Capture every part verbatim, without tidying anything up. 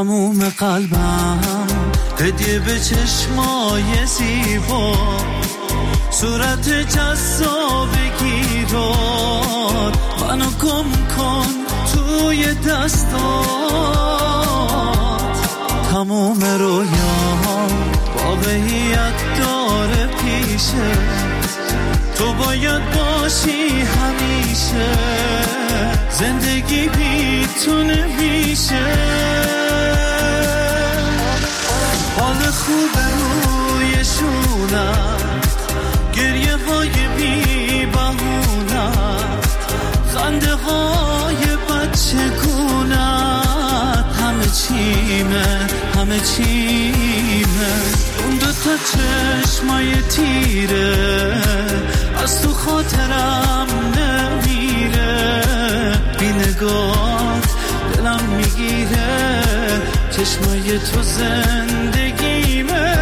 تموم قلبم هدیه به چشمای زیبا، صورت جذابگی رو منو گم کن توی دستات. تموم رویام واقعیت داره پیشه، تو باید باشی همیشه، زندگی بیتونه میشه. حال خوب روی شونت، گریه های بی بهونت، خنده های بچه گونت، همه چیمه همه چیمه. اون دوتا چشمای تیره از تو خاطرم نمیره، بی نگات دلم میگیره، چشمای تو زندگیمه.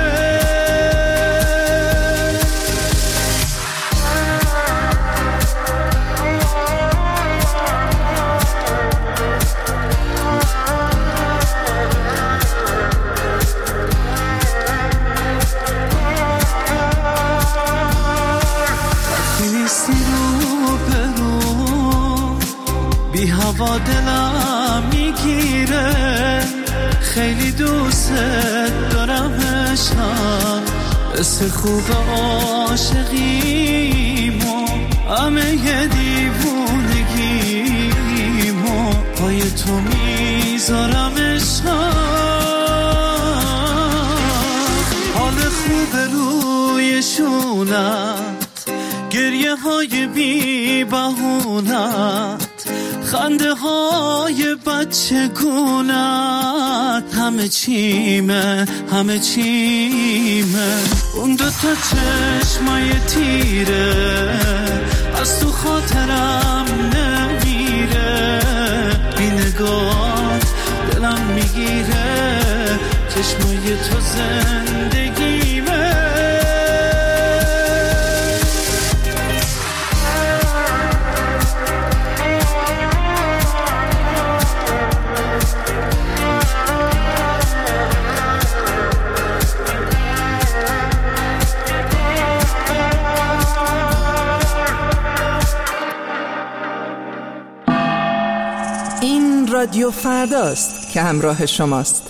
بی هوا دلم میگیره، خیلی دوست دارم عشقم، حس خوب عاشقیمو، همه ی دیوونگیمو پای تو میذارم عشقم. حال خوب روی شونت، گریه های بی بهونت، خنده های بچه گونت، همه چیمه همه چیمه. اون دوتا چشمای تیره از تو خاطرم نمیره، بی نگات دلم میگیره، چشمای تو زندگیمه. رادیو فرداست که همراه شماست.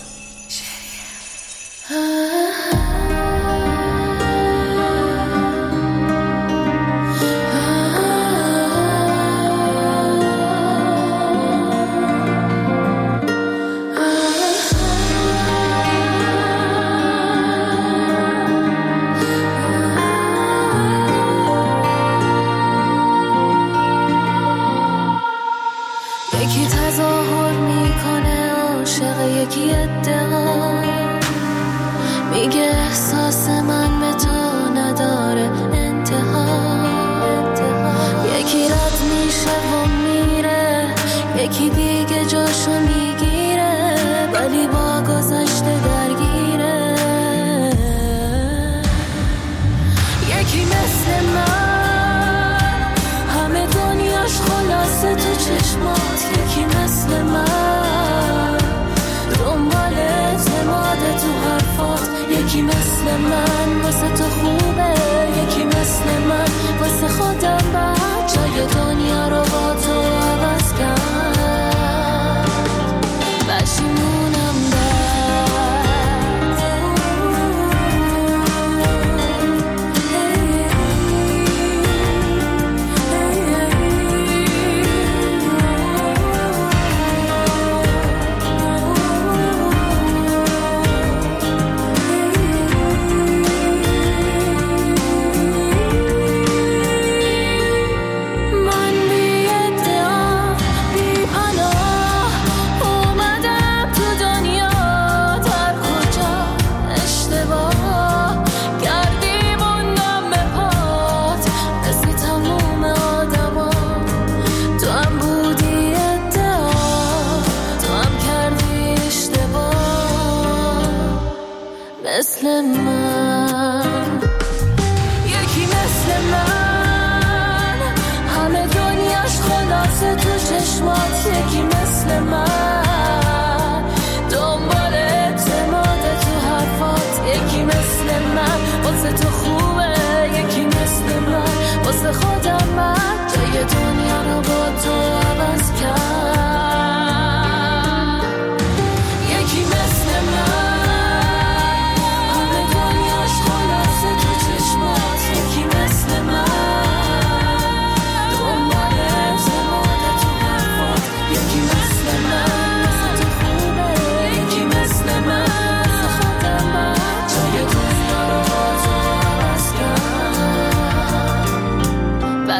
تو چشمات یکی مثل من دنبال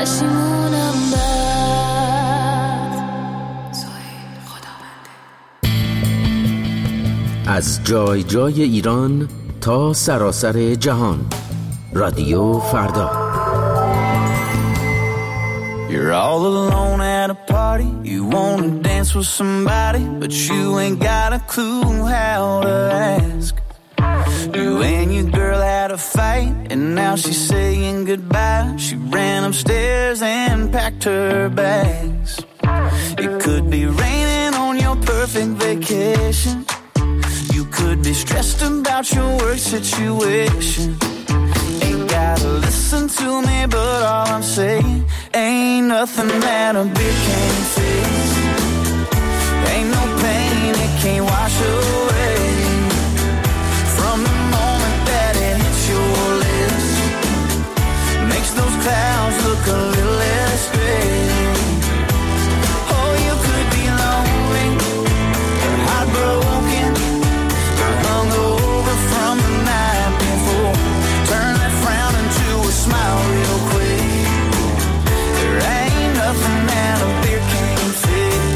پشیمونم بعد. از جای جای ایران تا سراسر جهان، رادیو فردا. You're all alone at a party, you wanna dance with somebody, but you ain't got a clue how to ask. You and your girl had a fight, and now she's saying goodbye. She ran upstairs and packed her bags. It could be raining on your perfect vacation. You could be stressed about your work situation. Ain't gotta listen to me, but all I'm saying, ain't nothing that a beer can't fix. Ain't no pain it can't wash away. From the moment that it hits your lips, makes those clouds look a little less gray. Oh, you could be lonely, or heartbroken, or hungover from the night before. Turn that frown into a smile real quick. There ain't nothing that a beer can't fix.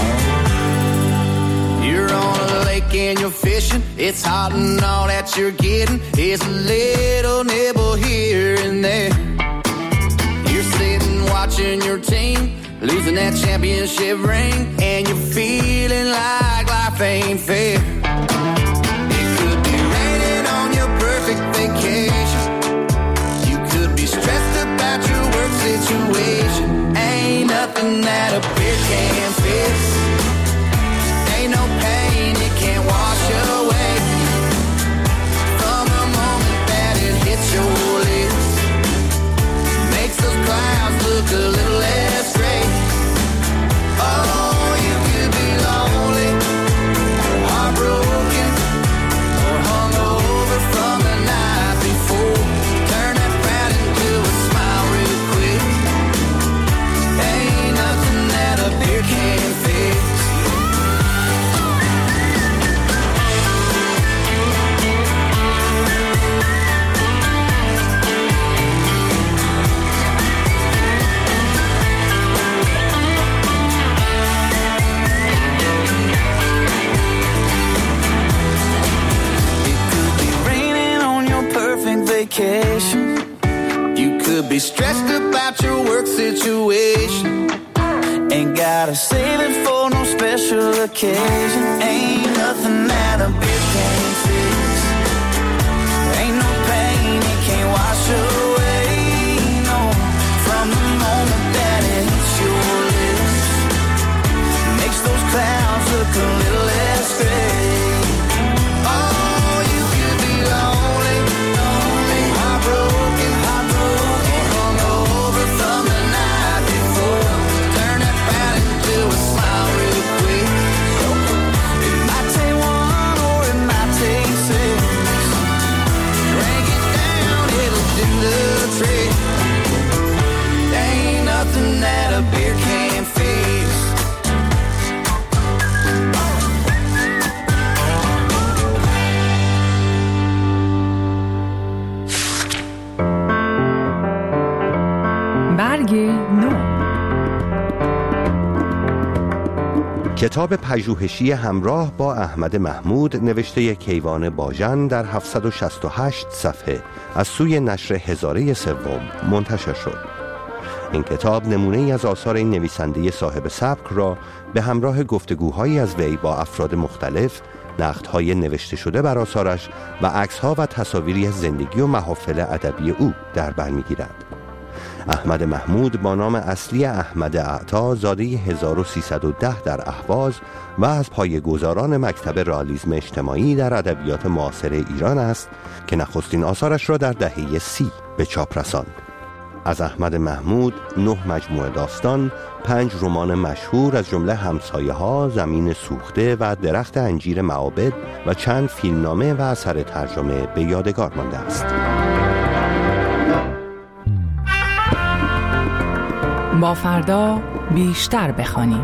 You're on a lake and you're fishing. It's hot and all that you're getting is a little nibble here and there. You're sitting watching your team losing that championship ring, and you're feeling like life ain't fair. It could be raining on your perfect vacation. You could be stressed about your work situation. Ain't nothing that a beer can't fix. Ain't no pain it can't wash away. From the moment that it hits your lips, makes those clouds look a little less gray. Oh, you could be lonely, or heartbroken, or hungover from the night before. Turn that frown into a smile real quick. Ain't nothing that a beer can't fix. Vacation. You could be stressed about your work situation. Ain't gotta save it for no special occasion. Ain't nothing that a beer can't fix. Ain't no pain it can't wash away. No, from the moment that it hits your lips, makes those clouds look a little less gray. Oh, you could be lonely, broken, heartbroken, hungover from the night before. Turn that frown into a smile real quick. It might take one or it might take six. Drink it down, it'll do the trick. Ain't nothing that a beer can't fix. برگ نو. کتاب پژوهشی همراه با احمد محمود نوشته کیوان باژن در هفتصد و شصت و هشت صفحه از سوی نشر هزاره سوم منتشر شد. این کتاب نمونه‌ای از آثار این نویسنده صاحب سبک را به همراه گفتگوهایی از وی با افراد مختلف، نقدهای نوشته شده بر آثارش و عکس‌ها و تصاویری از زندگی و محافل ادبی او در بر می‌گیرد. احمد محمود با نام اصلی احمد اعطا زاده هزار و سیصد و ده در اهواز و از پایه‌گذاران مکتب رئالیسم اجتماعی در ادبیات معاصر ایران است که نخستین آثارش را در دهه سی به چاپ رساند. از احمد محمود نه مجموعه داستان، پنج رمان مشهور از جمله همسایه‌ها، زمین سوخته و درخت انجیر معابد و چند فیلمنامه و اثر ترجمه به یادگار مانده است. با فردا بیشتر بخوانیم.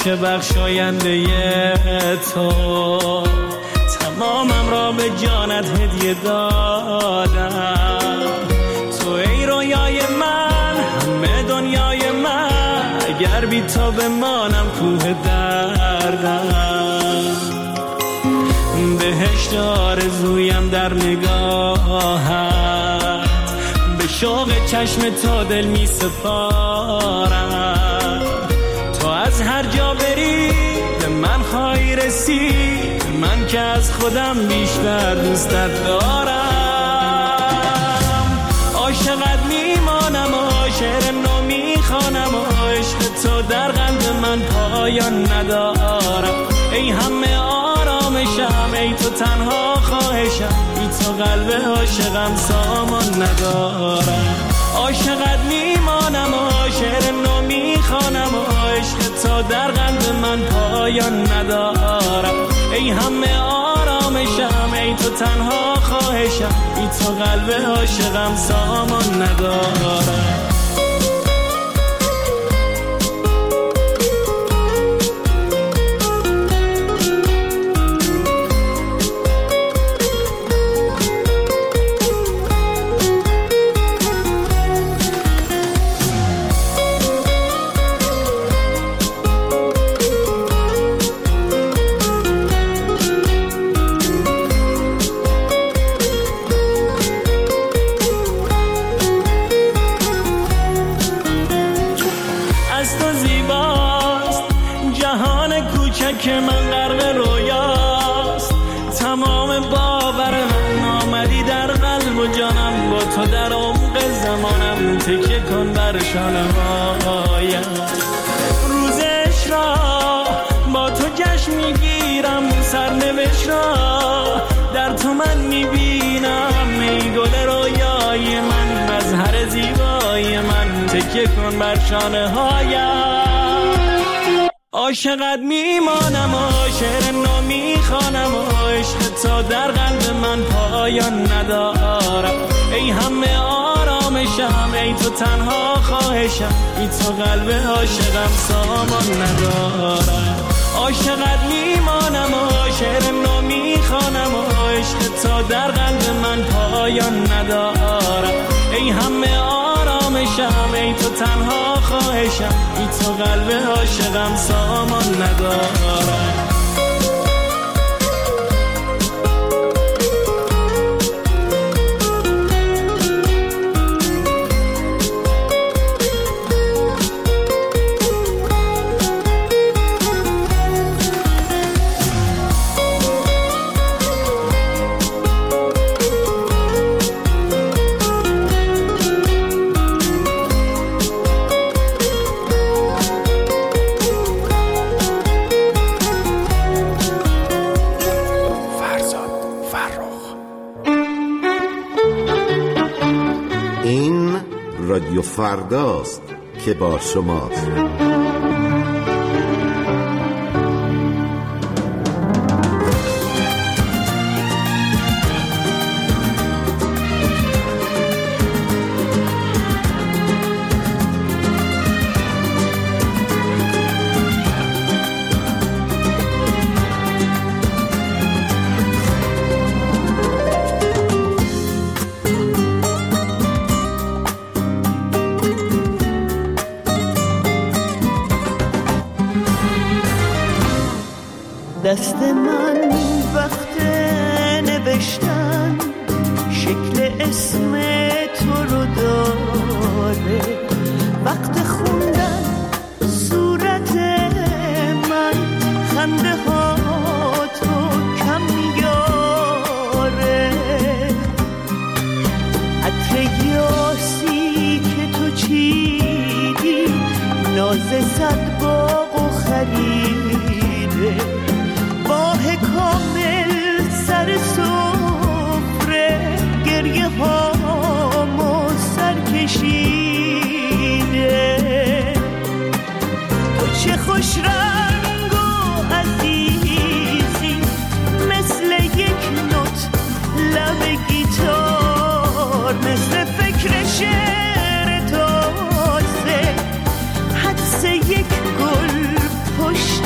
باشه بخشاینده تو، تمامم را به جانت هدیه دادم. تو ای رویای من، همه دنیای من، اگر بی تو بمانم کوه دردم. بهشت آرزویم در نگاهت، به شوق چشم تو دل می سپارم. تو از هر جا بری به من خواهی رسید، من که از خودم بیشتر دوستت دارم. عاشقت میمانم و شعر نو میخوانم و عشق تو در قلب من پایان ندارم. ای همه آرامشم، ای تو تنها خواهشم، ای تو قلب عاشقم سامان ندارم. عاشقت میمانم و شعر نو میخوانم و عشق تو در قلب من پایان ندارم. ای همه آرامشم، ای تو تنها خواهشم، ای تو قلب عاشقم سامان ندارم. که من غرق رویاست، تمام باور من آمدی در قلب و جانم، با تو در عمق زمانم تکیه کن بر شانه هایم. روزش را با تو جشن میگیرم، سرنوشت را در تو من میبینم. ای گل رویای من، مظهر زیبای من، تکیه کن بر شانه هایم. عاشقت میمانم و شعر نو میخوانم و عشق تو در قلب من پایان ندارم. ای همه آرامشم، ای تو تنها خواهشم، ای تو قلب عاشقم سامان ندارم. عاشقت میمانم و شعر نو میخوانم و عشق تو در قلب من پایان ندارم. ای همه آرامشم، ای تو تنها خواهشم، ای تو قلب عاشقم سامان ندارم. رادیو فرداست که با شماست. دست من وقت نوشتن شکل اسم تو رو داره، وقت خوندن صورت من خنده ها تو کم میاره. عطر یاسی که تو چیدی ناز صد باغ و خریده، ماه کامل سر سفره گریه هامو سر کشیده. تو چه خوش رنگ و عزیزی، مثل یک نوت لب گیتار، مثل فکر شعر تازه، حدس یک گل پشت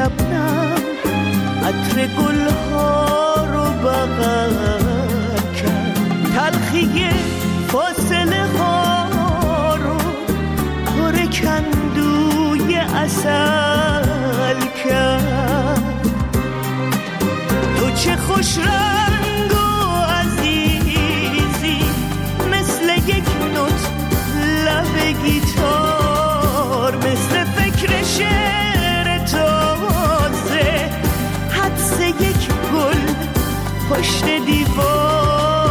شبنم عطر گلها رو بغل کرد، تلخی فاصله ها رو پر کندوی عسل کرد. تو چه خوش رنگ و عزیزی، مثل یک نوت لب گیتار، مثل فکر شعر تازه، حدس یک گل پشت دیوار.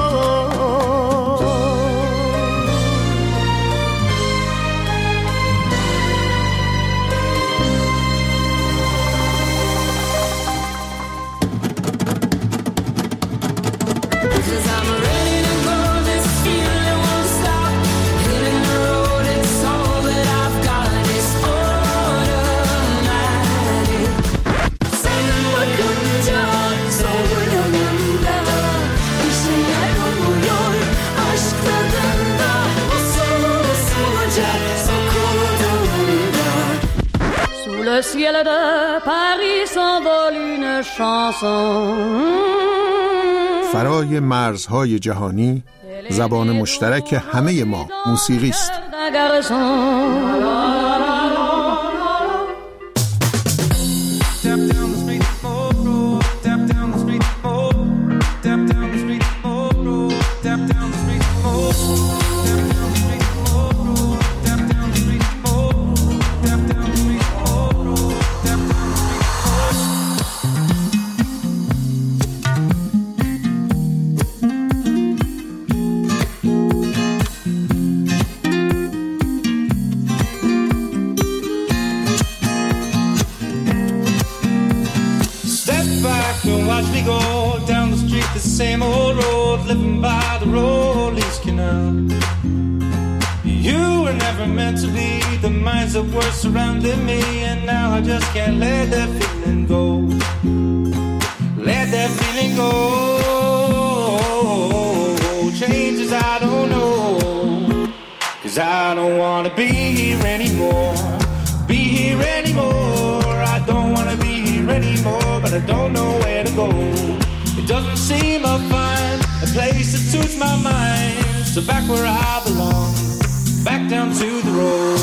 Le ciel de Paris s'envole une chanson. فرای مرزهای جهانی زبان مشترک همه ما موسیقی است. Watch me go down the street, the same old road, living by the Rollies Canal. You were never meant to be the minds that were surrounding me, and now I just can't let that feeling go. Let that feeling go. Changes I don't know, 'cause I don't wanna be here anymore. Be here anymore. I don't wanna be here anymore, but I don't know where to go. It doesn't seem I'll find a place that suits my mind. So back where I belong, back down to the road.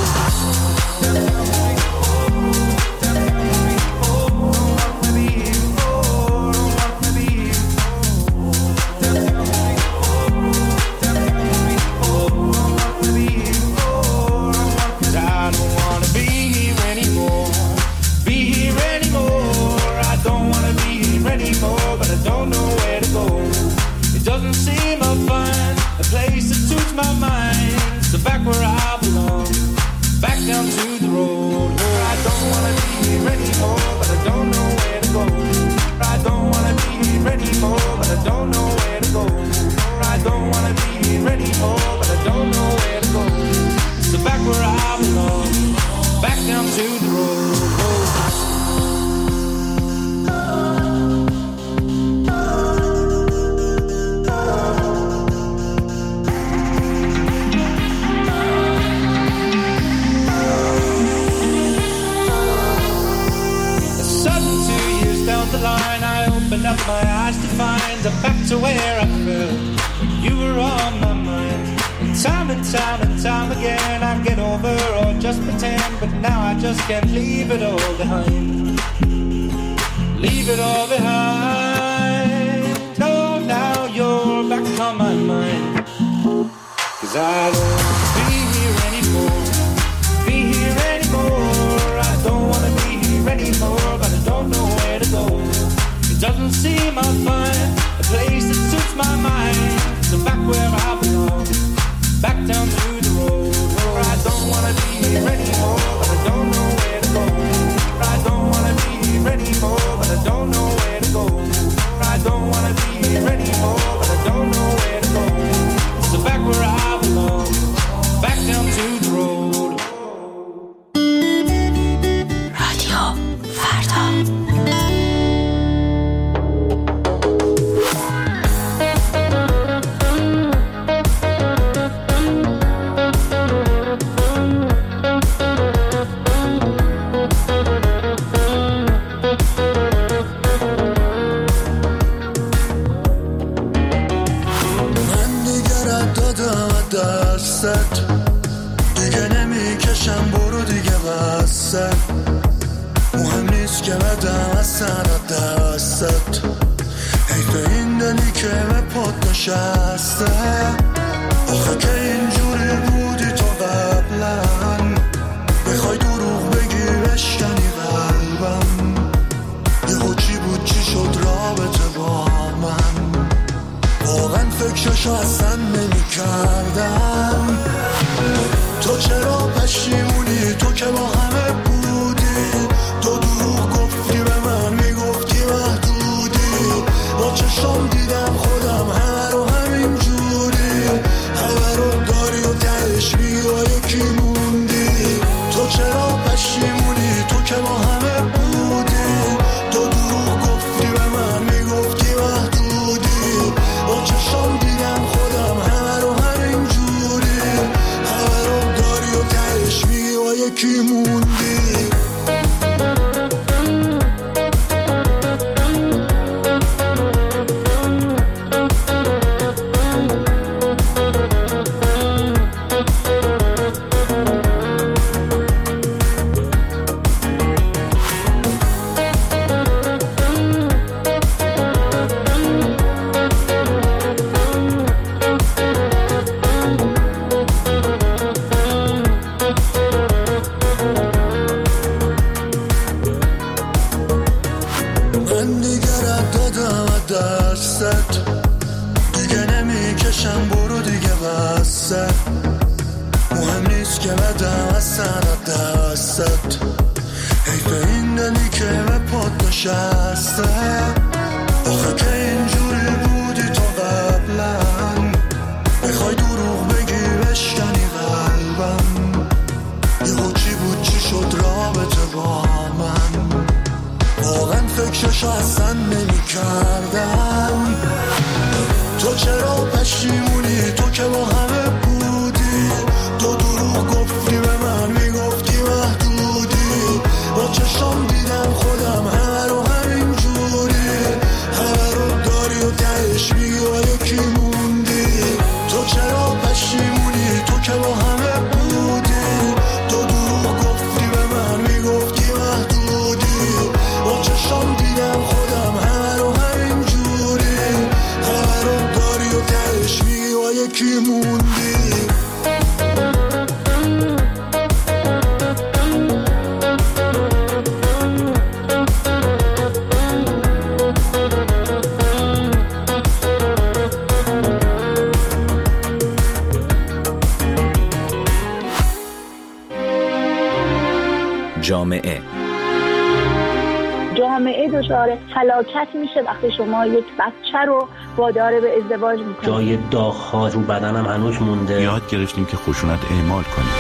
My eyes to find I'm back to where I felt you were on my mind. And time and time and time again I get over or just pretend, but now I just can't leave it all behind. Leave it all behind. No, now you're back on my mind. 'Cause I don't want to be here anymore. Be here anymore. I don't want to be here anymore, but I don't know where to go. Doesn't seem I'll find a place that suits my mind. So back where I belong, back down to the road. Where I don't wanna be here anymore, but I don't know where to go. I don't wanna be here anymore, but I don't know where to go. I don't wanna be here anymore, but I don't know where to go. So back where I belong, back down to the road. رادیو فردا. بسه، مهم نیست که بدم از سرت دستت، حیف این دلی که به پات نشسته. آخه که اینجوری بودی تو قبلا، بخوای دروغ بگی بشکنی قلبم، یهو چی بود چی شد رابطه با من، واقعا فکرشو اصلا نمی کردم. تو چرا پشیمونی؟ تو که با همه بودی، تو دروغ گفتی به من، میگفتی محدودی، با چشم دیدم خودم همه رو همین جوری، همه رو داری و درش میگی و یکی موندی. تو چرا پشیمونی؟ تو که با همه بودی، تو دروغ گفتی به من، میگفتی محدودی، با چشم دیدم خودم همه رو همین جوری، همه رو داری و درش میگی و یکی موندی. مهم نیست که بدم از سرت دستت، حیف این دلی که به پات نشسته. آخه که اینجوری بودی تو قبلا، بخوای دروغ بگی بشکنی قلبم، یهو چی بود چی شد رابطه با من، واقعا فکرشو اصلا نمی کردم. تو چرا پشیمونی؟ تو که با همه بودی، تو دروغ گفتی به من، میگفتی محدودی، با چشم دیدم خودم همه رو همین جوری، همه رو داری و درش میگی و یکی موندی. تو چرا پشیمونی؟ تو که با همه بودی، تو دروغ گفتی به من، میگفتی محدودی، با چشم دیدم خودم همه رو همین جوری، همه رو داری و درش میگی و یکی موندی. جامعه جامعه دچار فلاکت میشه وقتی شما یک بچه رو وادار به ازدواج میکنید. جای داغ‌ها رو بدنم هنوز مونده. یاد گرفتیم که خشونت اعمال کنیم.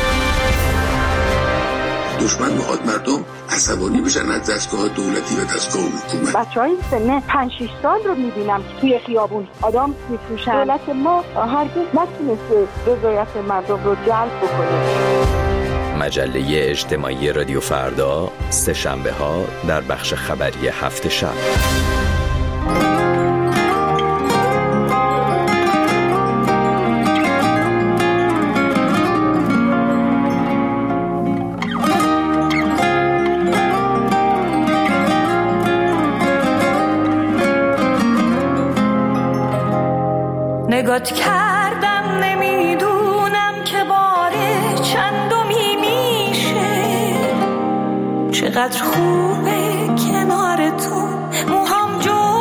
دشمن میخواد مردم عصبانی بشن از دستگاه دولتی و دستگاه حکومت. بچهای سن پنج شش سال رو میبینم که توی خیابون آدم میفروشن. دولت ما هرگز نتونسته رضایت مردم رو جلب بکنه. مجله اجتماعی رادیو فردا، سه شنبه ها در بخش خبری هفت شب. نگات کردم نمیدونم که باره چندمی میشه، چقدر خوبه کنار تو موهام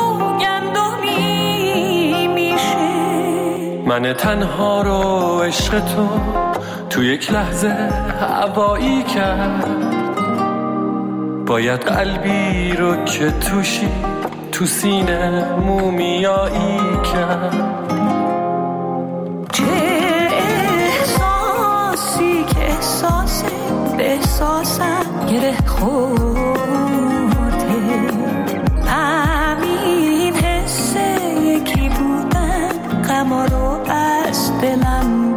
جوگندمی میشه. من تنها رو عشق تو تو یک لحظه هوایی کرد، باید قلبی رو که توشی تو سینه مومیایی کرد. چه احساسی که احساس به احساسم گره خورده، همین حسه یکی بودن غما رو از دلم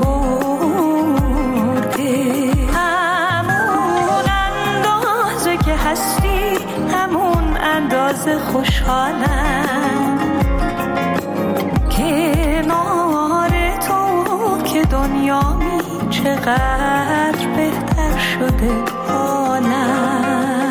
برده. همون اندازه که هستی همون اندازه خوشحالم، کنار تو که دنیا می چقدر بهتر شده. نه.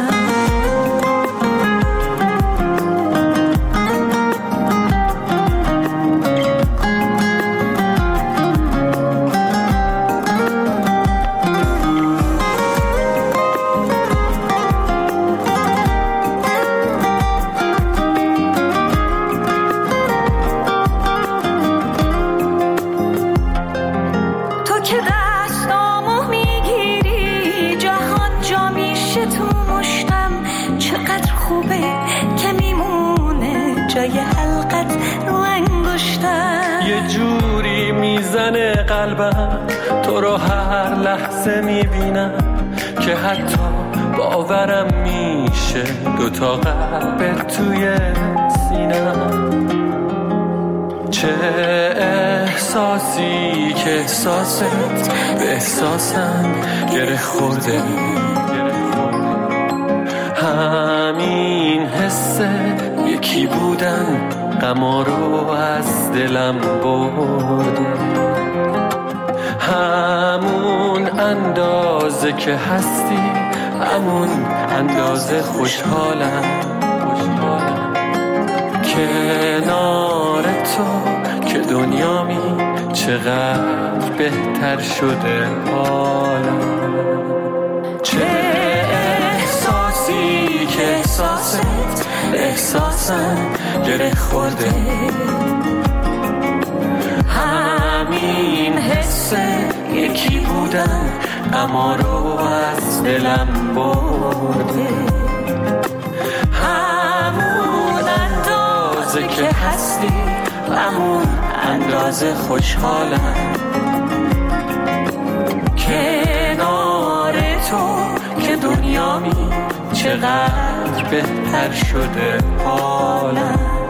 جای حلقت رو انگشتم یه جوری میزنه قلبم تو رو هر لحظه میبینم که حتی باورم میشه دوتا قلب توی سینم. چه احساسی که احساست به احساسم گره خورده، همین حسه یکی بودن غما رو از دلم برده، همون اندازه که هستی همون اندازه خوشحالم، کنار تو که دنیامی چقدر بهتر شده حالم. چه احساسی که احساست احساسم گره خورده، همین حسه یکی بودن اما رو از دلم برده، همون اندازه که هستی همون اندازه خوشحالم، کنار تو که دنیامی چقدر بهتر شده حالم.